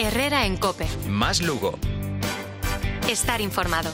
Herrera en COPE. Más Lugo. Estar informado.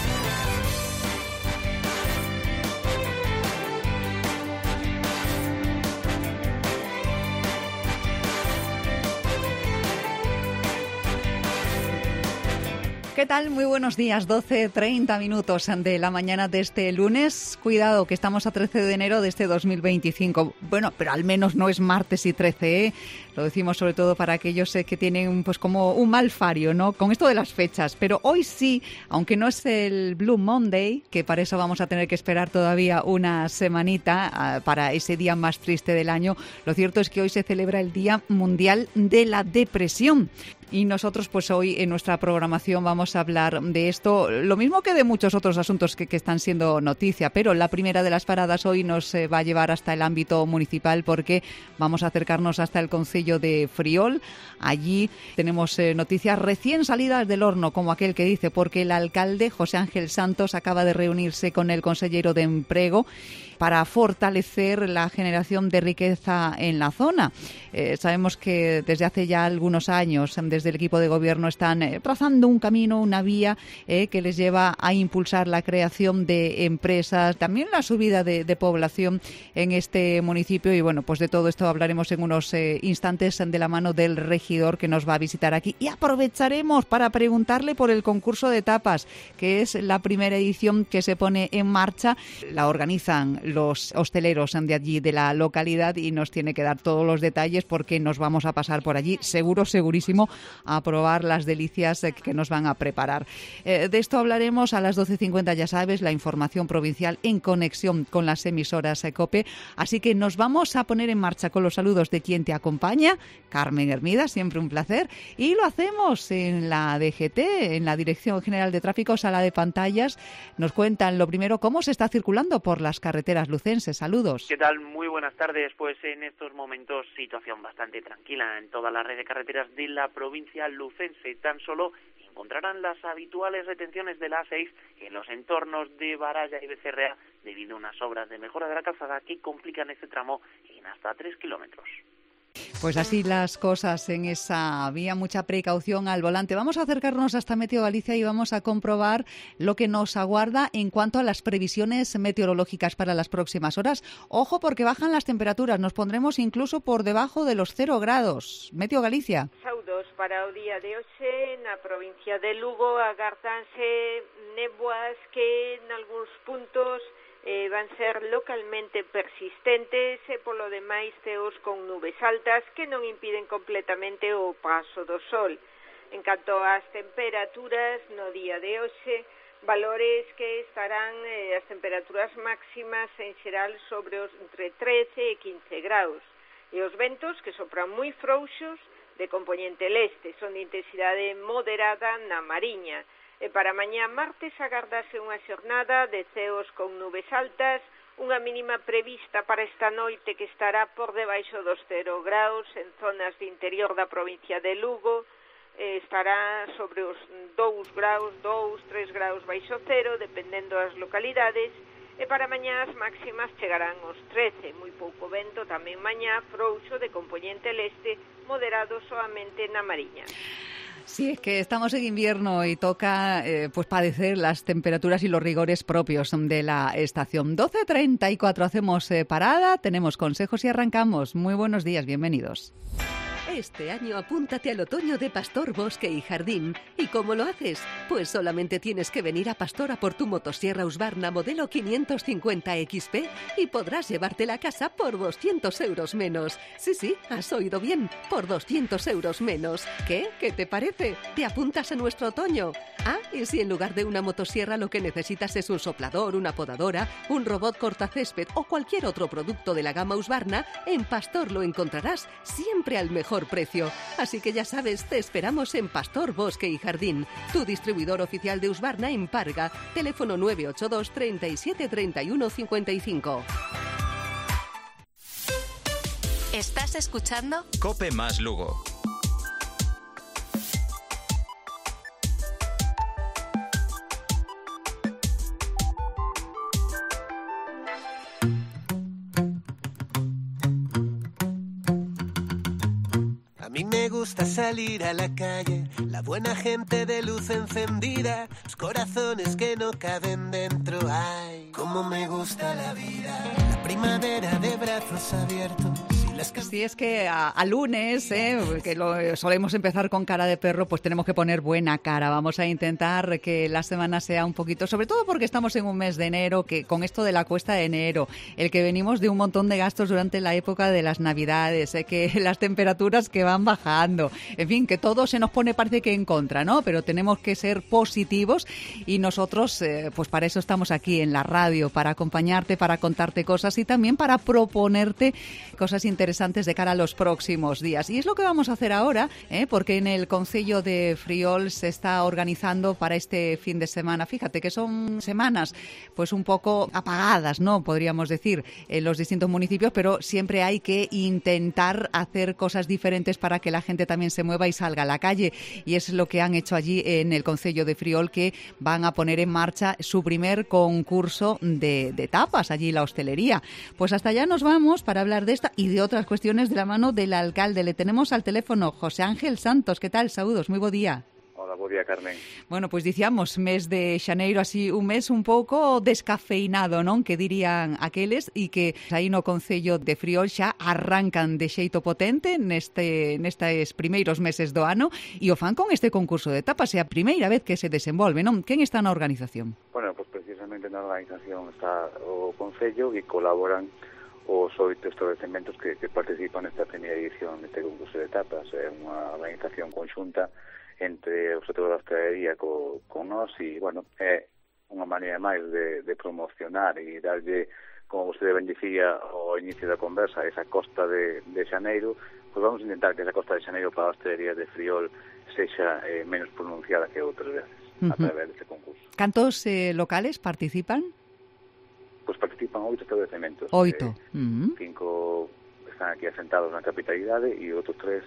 ¿Qué tal? Muy buenos días, 12:30 minutos de la mañana de este lunes. Cuidado, que estamos a 13 de enero de este 2025. Bueno, pero al menos no es martes y 13, ¿eh? Lo decimos sobre todo para aquellos que tienen pues como un mal fario, ¿no? Con esto de las fechas. Pero hoy sí, aunque no es el Blue Monday, que para eso vamos a tener que esperar todavía una semanita para ese día más triste del año, lo cierto es que hoy se celebra el Día Mundial de la Depresión. Y nosotros pues hoy en nuestra programación vamos a hablar de esto, lo mismo que de muchos otros asuntos que están siendo noticia, pero la primera de las paradas hoy nos va a llevar hasta el ámbito municipal porque vamos a acercarnos hasta el concello de Friol. Allí tenemos noticias recién salidas del horno, como aquel que dice, porque el alcalde José Ángel Santos acaba de reunirse con el consellero de Emprego para fortalecer la generación de riqueza en la zona. Sabemos que desde hace ya algunos años, desde el equipo de gobierno, están trazando un camino, una vía que les lleva a impulsar la creación de empresas, también la subida de población en este municipio. Y bueno, pues de todo esto hablaremos en unos instantes de la mano del regidor que nos va a visitar aquí. Y aprovecharemos para preguntarle por el concurso de tapas, que es la primera edición que se pone en marcha. La organizan los hosteleros de allí, de la localidad, y nos tiene que dar todos los detalles porque nos vamos a pasar por allí, segurísimo, a probar las delicias que nos van a preparar. De esto hablaremos a las 12:50, ya sabes, la información provincial en conexión con las emisoras COPE. Así que nos vamos a poner en marcha con los saludos de quien te acompaña, Carmen Hermida, siempre un placer, y lo hacemos en la DGT, en la Dirección General de Tráfico, sala de pantallas. Nos cuentan lo primero, cómo se está circulando por las carreteras lucenses. Saludos. ¿Qué tal? Muy buenas tardes. Pues en estos momentos situación bastante tranquila en toda la red de carreteras de la provincia lucense. Tan solo encontrarán las habituales retenciones de la A6 en los entornos de Baralla y Becerrea debido a unas obras de mejora de la calzada que complican este tramo en hasta 3 kilómetros. Pues así las cosas en esa vía, mucha precaución al volante. Vamos a acercarnos hasta Meteo Galicia y vamos a comprobar lo que nos aguarda en cuanto a las previsiones meteorológicas para las próximas horas. Ojo, porque bajan las temperaturas, nos pondremos incluso por debajo de los 0 grados. Meteo Galicia. Saudos para o día de hoxe na provincia de Lugo agárdanse néboas que en algúns puntos van ser localmente persistentes e polo demais ceos con nubes altas que non impiden completamente o paso do sol. En canto ás temperaturas no día de hoxe, valores que estarán as temperaturas máximas en xeral sobre os entre 13 e 15 graus. E os ventos, que sopran moi frouxos, de compoñente leste, son de intensidade moderada na Mariña. E para mañá martes agardase unha xornada de ceos con nubes altas, unha mínima prevista para esta noite que estará por debaixo dos 0 graus en zonas de interior da provincia de Lugo, estará sobre os 2 graus, 3 graus baixo cero, dependendo das localidades, e para mañá as máximas chegarán aos 13, moi pouco vento tamén mañá, frouxo de compoñente leste, moderado soamente na Mariña. Sí, es que estamos en invierno y toca pues padecer las temperaturas y los rigores propios de la estación. 12:34 hacemos parada, tenemos consejos y arrancamos. Muy buenos días, bienvenidos. Este año apúntate al otoño de Pastor Bosque y Jardín. ¿Y cómo lo haces? Pues solamente tienes que venir a Pastor a por tu motosierra Husqvarna modelo 550 XP y podrás llevártela a casa por 200 euros menos. Sí, has oído bien, por 200 euros menos. ¿Qué? ¿Qué te parece? ¿Te apuntas a nuestro otoño? Ah, y si en lugar de una motosierra lo que necesitas es un soplador, una podadora, un robot cortacésped o cualquier otro producto de la gama Husqvarna, en Pastor lo encontrarás siempre al mejor precio. Así que ya sabes, te esperamos en Pastor Bosque y Jardín, tu distribuidor oficial de Husqvarna en Parga. Teléfono 982 37 31 55. ¿Estás escuchando? COPE más Lugo. A mí me gusta salir a la calle, la buena gente de luz encendida, los corazones que no caben dentro. Ay, cómo me gusta la vida, la primavera de brazos abiertos. Si es que a lunes, que solemos empezar con cara de perro, pues tenemos que poner buena cara. Vamos a intentar que la semana sea un poquito, sobre todo porque estamos en un mes de enero, que con esto de la cuesta de enero, el que venimos de un montón de gastos durante la época de las Navidades, que las temperaturas que van bajando, en fin, que todo se nos pone parece que en contra, ¿no? Pero tenemos que ser positivos y nosotros, pues para eso estamos aquí en la radio, para acompañarte, para contarte cosas y también para proponerte cosas interesantes de cara a los próximos días. Y es lo que vamos a hacer ahora, porque en el Concello de Friol se está organizando para este fin de semana. Fíjate que son semanas pues un poco apagadas, ¿no? Podríamos decir, en los distintos municipios, pero siempre hay que intentar hacer cosas diferentes para que la gente también se mueva y salga a la calle. Y es lo que han hecho allí en el Concello de Friol, que van a poner en marcha su primer concurso de tapas, allí la hostelería. Pues hasta allá nos vamos para hablar de esta y de otras cuestiones de la mano del alcalde. Le tenemos al teléfono José Ángel Santos. ¿Qué tal? Saúdos, moi bo día. Hola, bo día, Carmen. Bueno, pois dicíamos, mes de xaneiro, así un mes un pouco descafeinado, non? Que dirían aqueles, e que aí no Concello de Friol xa arrancan de xeito potente nestes primeiros meses do ano e o fan con este concurso de tapas. É a primeira vez que se desenvolve, non? Quen está na organización? Bueno, pois precisamente na organización está o Concello e colaboran os 8 establecementos que participan nesta primeira edición deste concurso de tapas. É unha organización conxunta entre o sector da hostelería con nós e, bueno, é unha maneira máis de promocionar e darlle, como vostede ben dicía ao inicio da conversa, esa costa de xaneiro. Pois vamos a intentar que esa costa de xaneiro para a hostelería de Friol sexa menos pronunciada que outras veces a través deste concurso. Cantos locales participan? Pois participan 8 establecementos. 8. 5 están aquí asentados na capitalidade e outros 3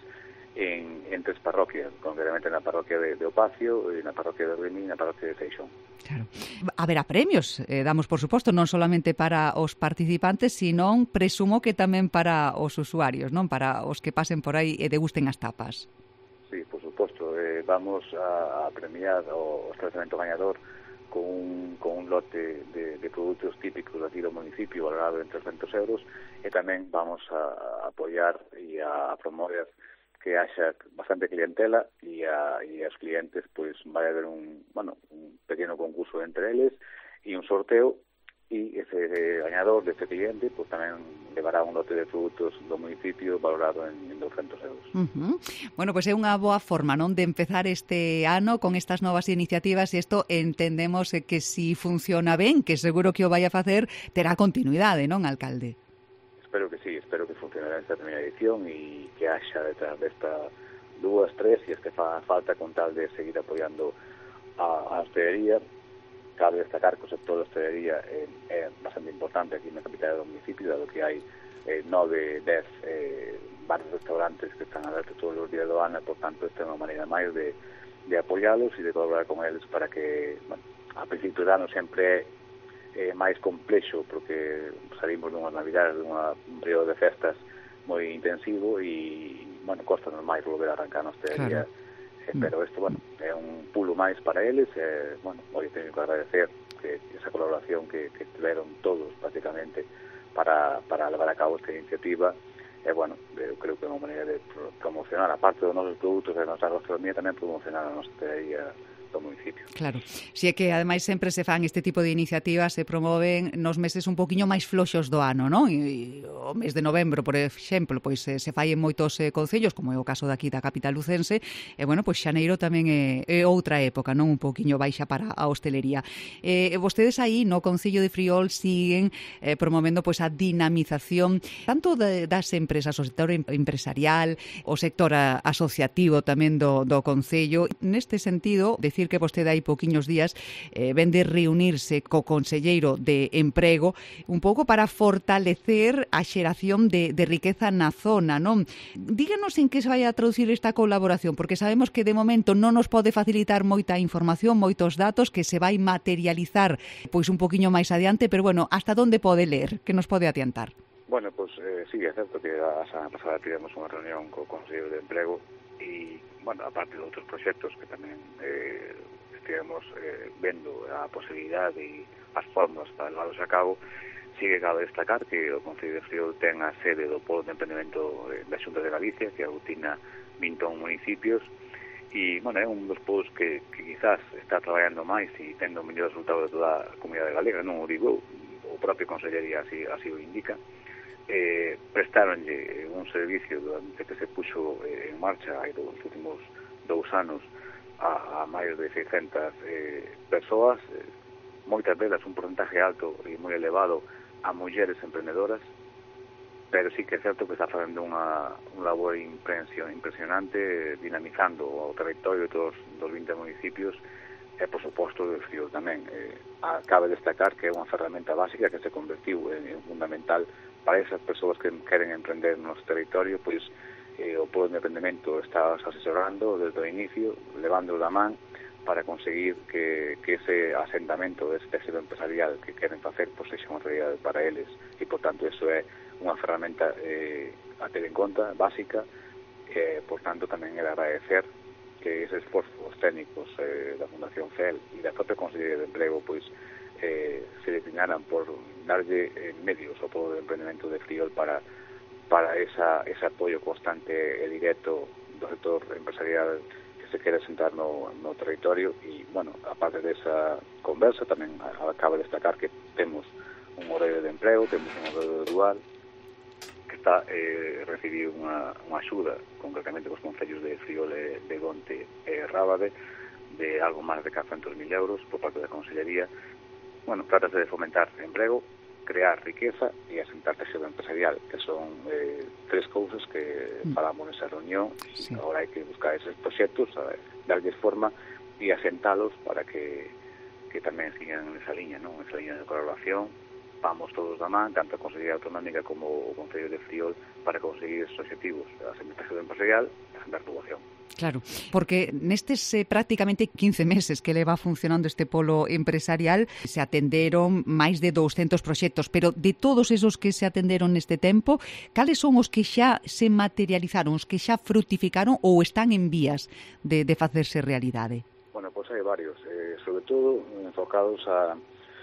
en 3 parroquias, concretamente na parroquia de Opacio, na parroquia de Ruimín e na parroquia de Seixón. Claro. Haberá premios, damos por suposto, non solamente para os participantes, sino presumo que tamén para os usuarios, non? Para os que pasen por aí e degusten as tapas. Sí, por suposto. Vamos a premiar o establecemento gañador con un lote de produtos típicos aquí do municipio valorado en 300 euros e tamén vamos a apoiar e a promover que haxa bastante clientela e aos clientes pois vai haber un pequeno concurso entre eles e un sorteo e ese gañador deste cliente pois tamén levará un lote de produtos do municipio valorado en 200 euros. Bueno, pois é unha boa forma, non, de empezar este ano con estas novas iniciativas e isto entendemos que si funciona ben, que seguro que o vai a facer, terá continuidade, non, alcalde? Espero que sí, espero que funcionará esta primeira edición e que haxa detrás desta 2, 3 e que fa falta con tal de seguir apoiando a hostelería. Cabe destacar que o sector da hostelería é bastante importante aquí na capital do municipio, dado que hai 9, 10 bares e restaurantes que están abertos todos os días do ano, por tanto, esta é unha maneira máis de apoialos e de colaborar con eles para que, a principio de ano sempre é máis complexo, porque salimos dunhas navidades, un período de festas moi intensivo e, costa máis volver a arrancar na hostelería. Claro. Pero isto, é un pulo máis para eles e, hoy teño que agradecer que esa colaboración que tiveron todos, prácticamente, para levar a cabo esta iniciativa. E, eu creo que é unha maneira de promocionar, a parte dos nosos produtos e da nosa gastronomía, tamén promocionar a nosa hostelería do municipio. Claro, si é que ademais sempre se fan este tipo de iniciativas, se promoven nos meses un poquinho máis floxos do ano, non? E o mes de novembro, por exemplo, pois se fai en moitos concellos, como é o caso daqui da capital lucense, e pois xaneiro tamén é outra época, non? Un poquinho baixa para a hostelería. Vostedes aí no Concello de Friol siguen promovendo pois a dinamización tanto das empresas, o sector empresarial, o sector asociativo tamén do Concello. Neste sentido, decir que vostede hai poquiños días ven de reunirse co conselleiro de Emprego un pouco para fortalecer a xeración de riqueza na zona, non? Díganos en que se vai a traducir esta colaboración, porque sabemos que de momento non nos pode facilitar moita información, moitos datos, que se vai materializar pois un poquiño máis adiante, pero hasta onde pode ler? Que nos pode adiantar? Bueno, pues sí, é certo que a semana pasada tivemos unha reunión co Consello de Emprego e, bueno, aparte de outros proxectos que tamén estivemos vendo a posibilidade e as formas para levarlos a cabo, sí que cabe destacar que o Concello de Friol ten a sede do Polo de Emprendemento da Xunta de Galicia, que aglutina 21 municipios, e, bueno, é un dos polos que quizás está traballando máis e tendo o mellor resultado de toda a comunidade galega, non o digo, o propio Consellería así o indica. Prestaronlle un servicio durante que se puxo en marcha hai dos últimos 2 anos a máis de 600 persoas, moitas delas un porcentaje alto e moi elevado a mulleres emprendedoras, pero sí que é certo que está facendo un labor impresionante, dinamizando o territorio de todos os 20 municipios e, por suposto, de Friol tamén. Cabe destacar que é unha ferramenta básica que se convertiu en fundamental para esas persoas que queren emprender no noso territorio, pois o Polo de Emprendemento está asesorando desde o inicio, levando da man para conseguir que ese asentamento desse tecido empresarial que queren facer pois sexa unha realidade para eles, e, por tanto, eso é unha ferramenta a ter en conta, básica, e, por tanto, tamén é de agradecer que eses esforzos técnicos da Fundación FEL e da propia Consellería de Emprego pois se declinaran por darlle medios ao Polo de Emprendemento de Friol para ese apoio constante e directo do sector empresarial que se quere sentar no territorio. E, bueno, aparte desa conversa, tamén acaba de destacar que temos un horario de emprego, temos un horario dual, que está recibir unha axuda, concretamente cos concellos de Friol, de Gonte e Rábade, de algo máis de 400.000 euros por parte da Consellería. Bueno, trátase de fomentar emprego, crear riqueza e asentar tecido empresarial, que son 3 cousas que falamos nesa reunión. Sí. Agora hai que buscar eses proxectos, darlles forma e asentalos para que tamén sigan nesa liña, non? Nesa liña de colaboración. Vamos todos da man, tanto a Consellería Autonómica como o Concello de Friol, para conseguir esos objetivos, a asentar empresarial e asentar poboación. Claro, porque nestes prácticamente 15 meses que leva funcionando este polo empresarial se atenderon máis de 200 proxectos, pero de todos esos que se atenderon neste tempo, cales son os que xa se materializaron, os que xa fructificaron ou están en vías de facerse realidade? Bueno, pois hai varios, sobre todo enfocados a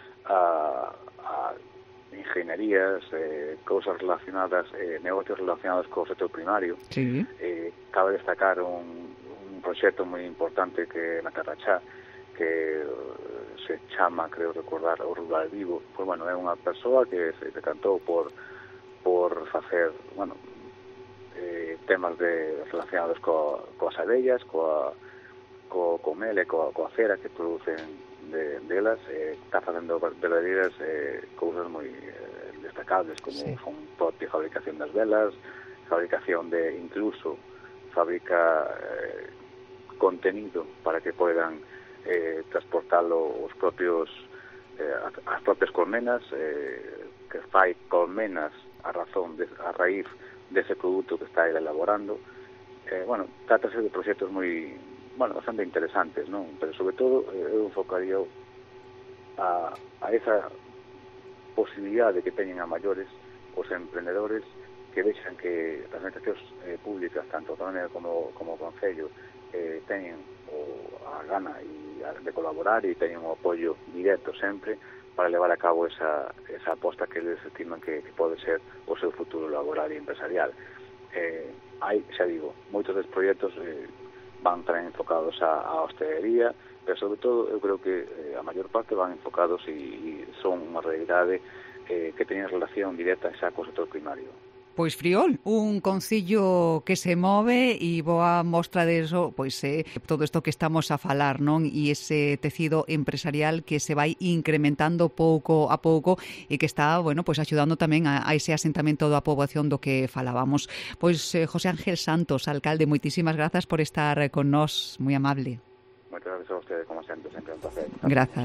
ingenierías, cousas relacionadas, negocios relacionados co sector primario. Sí. Cabe destacar un proxecto moi importante que na Carrachá, que se chama, creo recordar, o Rural Vivo. Pois, bueno, é unha persoa que se decantou por facer, bueno, temas relacionados coas abellas, co mel e coa cera que producen delas, está facendo verdadeiras cousas moi destacables, como son propia fabricación das velas, fabricación de, incluso fabrica contenido para que poidan transportalo as propias colmenas, que fai colmenas a raíz dese produto que está elaborando. Bueno, trátase de proxectos moi, bastante interesantes, non? Pero sobre todo eu enfocaría a esa posibilidade que teñen a maiores os emprendedores que vexan que as administracións públicas, tanto autonómicas como concello, teñen a gana de colaborar e teñen o apoio directo sempre para levar a cabo esa aposta que eles estiman que pode ser o seu futuro laboral e empresarial. Hai, xa digo, moitos dos proxectos van tamén enfocados á hostelería, pero sobre todo eu creo que a maior parte van enfocados e son unha realidade que teñen relación directa xa co sector primario. Pois Friol, un concello que se move e boa mostra de eso, pois todo isto que estamos a falar, non? E ese tecido empresarial que se vai incrementando pouco a pouco e que está, bueno, pois axudando tamén a ese asentamento da poboación do que falábamos. Pois José Ángel Santos, alcalde, moitísimas grazas por estar con nós, moi amable. Moitas gracias a vostede, como sempre un placer. Grazas.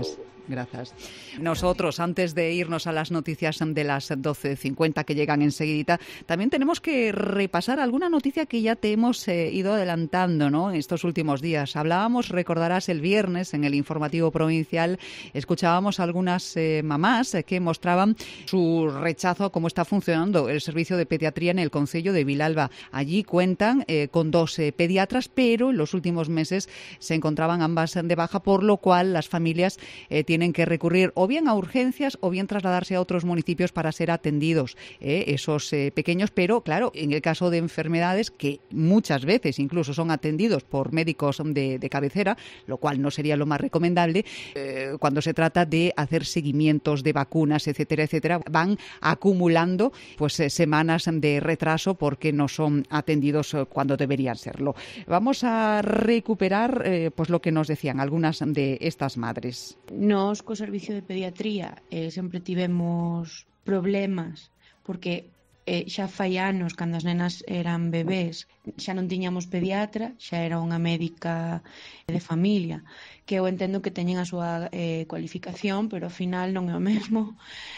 Gracias. Nosotros, antes de irnos a las noticias de las 12:50 que llegan enseguida, también tenemos que repasar alguna noticia que ya te hemos ido adelantando, ¿no?, en estos últimos días. Hablábamos, recordarás, el viernes en el informativo provincial, escuchábamos a algunas mamás que mostraban su rechazo a cómo está funcionando el servicio de pediatría en el concello de Vilalba. Allí cuentan con 2 pediatras, pero en los últimos meses se encontraban ambas de baja, por lo cual las familias tienen que recurrir o bien a urgencias o bien trasladarse a otros municipios para ser atendidos esos pequeños, pero claro, en el caso de enfermedades que muchas veces incluso son atendidos por médicos de cabecera, lo cual no sería lo más recomendable, cuando se trata de hacer seguimientos de vacunas, etcétera, etcétera, van acumulando pues semanas de retraso porque no son atendidos cuando deberían serlo. Vamos a recuperar pues lo que nos decían algunas de estas madres. Nos, co servicio de pediatría, sempre tivemos problemas porque xa fai anos, cando as nenas eran bebés, xa non tiñamos pediatra, xa era unha médica de familia, que eu entendo que teñen a súa cualificación, pero ao final non é o mesmo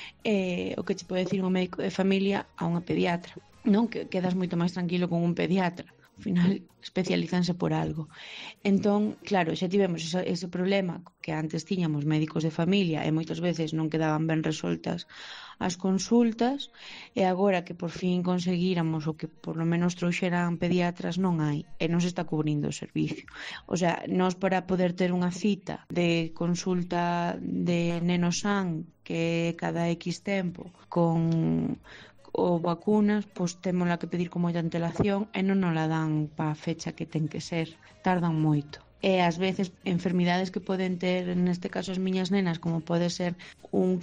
o que che pode decir un médico de familia a unha pediatra, non? Que quedas moito máis tranquilo con un pediatra. Ao final especializanse por algo. Entón, claro, xa tivemos ese problema que antes tiñamos médicos de familia e moitas veces non quedaban ben resoltas as consultas, e agora que por fin conseguíramos o que por lo menos trouxeran pediatras, non hai, e non se está cubrindo o servicio. O sea, nós para poder ter unha cita de consulta de nenosan que cada X tempo con ou vacunas, pois témola que pedir con moita antelación e non nos la dan para a fecha que ten que ser, tardan moito. E ás veces enfermidades que poden ter, neste caso as miñas nenas, como pode ser un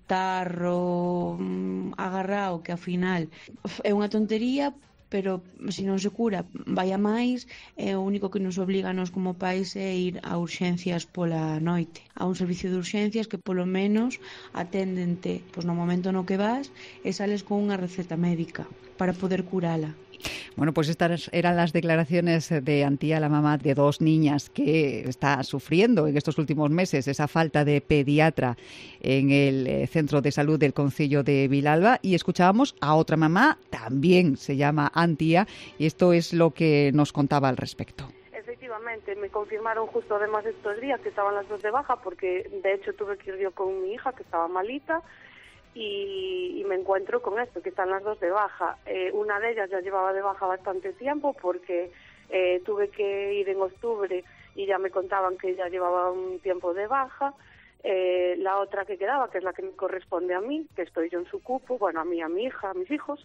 catarro agarrado, que ao final é unha tontería, pero se non se cura vai a máis, e o único que nos obliga a nos como país é ir a urxencias pola noite, a un servicio de urxencias que polo menos aténdente pois no momento no que vas e sales con unha receta médica para poder curala. Bueno, pues estas eran las declaraciones de Antía, la mamá de 2 niñas que está sufriendo en estos últimos meses esa falta de pediatra en el centro de salud del concello de Vilalba. Y escuchábamos a otra mamá, también se llama Antía, y esto es lo que nos contaba al respecto. Efectivamente, me confirmaron justo además estos días que estaban las 2 de baja, porque de hecho tuve que ir yo con mi hija que estaba malita. Y me encuentro con esto, que están las 2 de baja. Una de ellas ya llevaba de baja bastante tiempo porque tuve que ir en octubre y ya me contaban que ya llevaba un tiempo de baja. La otra que quedaba, que es la que me corresponde a mí, que estoy yo en su cupo, bueno, a mí, a mi hija, a mis hijos,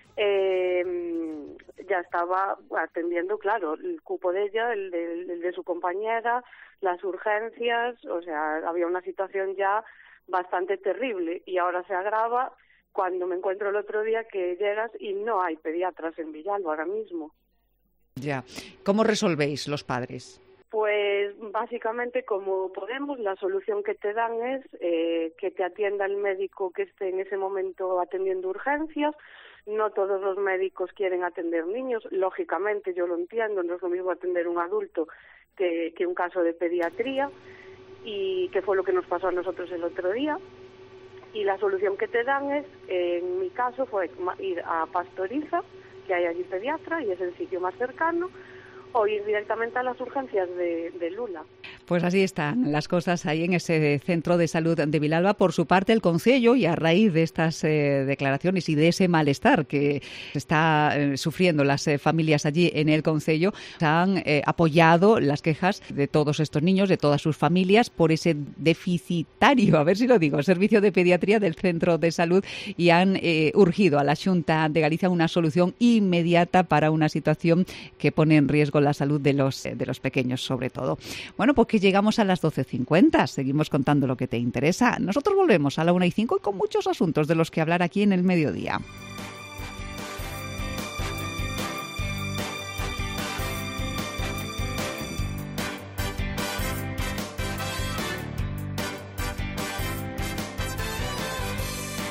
ya estaba atendiendo, claro, el cupo de ella, el de su compañera, las urgencias, o sea, había una situación ya bastante terrible, y ahora se agrava cuando me encuentro el otro día que llegas y no hay pediatras en Vilalba ahora mismo. Ya. ¿Cómo resolvéis los padres? Pues básicamente como podemos, la solución que te dan es que te atienda el médico que esté en ese momento atendiendo urgencias. No todos los médicos quieren atender niños, lógicamente yo lo entiendo, no es lo mismo atender un adulto que un caso de pediatría, y que fue lo que nos pasó a nosotros el otro día. Y la solución que te dan es, en mi caso, fue ir a Pastoriza, que hay allí pediatra y es el sitio más cercano, o ir directamente a las urgencias de Lula. Pues así están las cosas ahí en ese centro de salud de Vilalba. Por su parte, el concello, y a raíz de estas declaraciones y de ese malestar que está sufriendo las familias allí en el concello, han apoyado las quejas de todos estos niños, de todas sus familias, por ese deficitario, a ver si lo digo, servicio de pediatría del centro de salud, y han urgido a la Xunta de Galicia una solución inmediata para una situación que pone en riesgo la salud de los pequeños, sobre todo. Bueno, pues que llegamos a las 12:50. Seguimos contando lo que te interesa. Nosotros volvemos a la 1:05 y con muchos asuntos de los que hablar aquí en el mediodía.